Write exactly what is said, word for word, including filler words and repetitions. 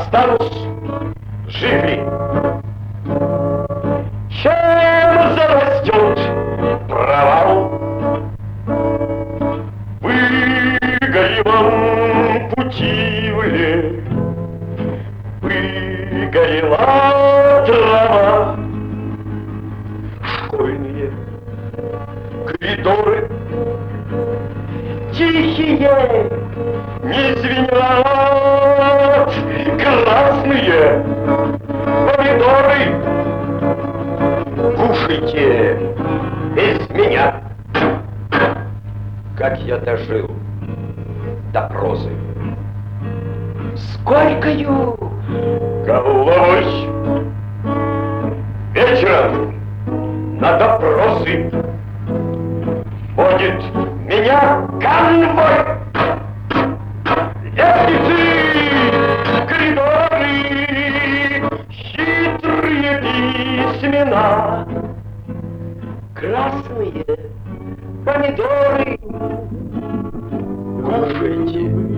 останусь жив. Чем зарастет провал в игривом путивле, выгорела трава, школьные коридоры тихие не звенят, красные помидоры кушайте без меня. Как я дожил до прозы с горькою головой. Вечером на допросы водит меня конвой. Лестницы, коридоры, хитрые письмена, красные помидоры кушайте